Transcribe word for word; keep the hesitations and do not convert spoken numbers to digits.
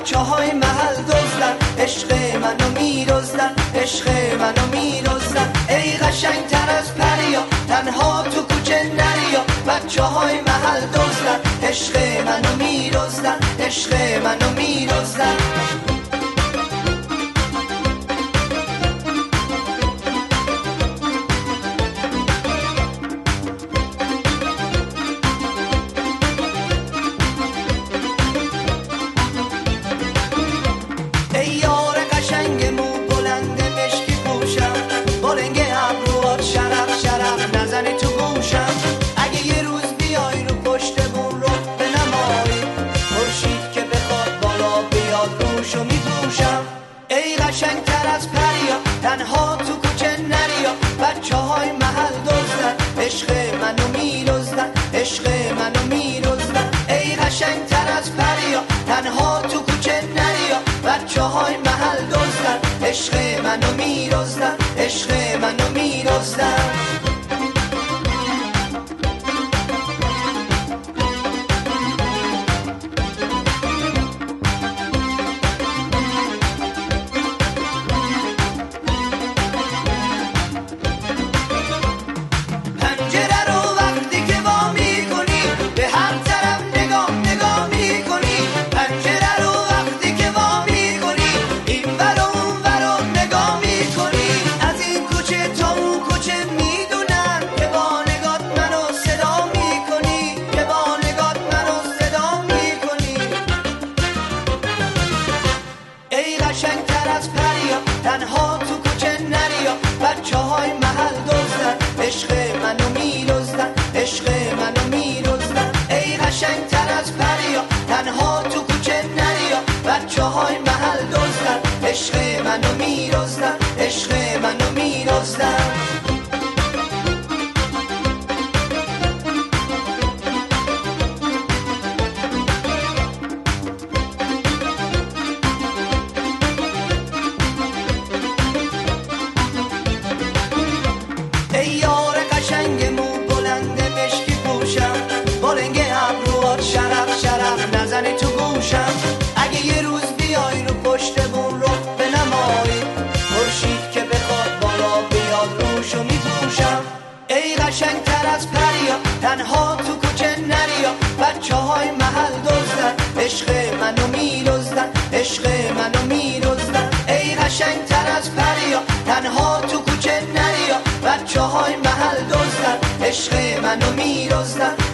بچه های محل دزدن، عشق منو میدزدن، عشق منو میدزدن. ای قشنگ تر از پریا، تنها تو کوچه نریا. بچه های محل دزدن، عشق منو میدزدن، عشق منو میدزدن. تنها تو کوچه نریا. بچه های محل دزدن، عشق منو میدزدن، عشق منو میدزدن. ای قشنگ تر از پریا، تنها تو کوچه نریا. بچه های محل دزدن، عشق منو میدزدن، عشق منو میدزدن. تنها تو کوچه نریا. بچه های محل دزدن، عشق منو میدزدن، عشق منو میدزدن. ای قشنگ تر از پریا، تنها تو کوچه نریا. بچه های محل دزدن، عشق منو میدزدن، عشق منو میدزدن. نزنی تو گوشم، اگه یه روز بیای رو پشت بون رو بنمایی. خورشید که بخواد بالا بیاد روشو میپوشم. ای قشنگ تر از پریا، تنها تو کوچه نریا. بچه های محل دزدن، عشق منو میدزدن، عشق منو میدزدن. ای قشنگ تر از پریا، تنها تو کوچه نریا. بچه های محل دزدن، عشق منو میدزدن،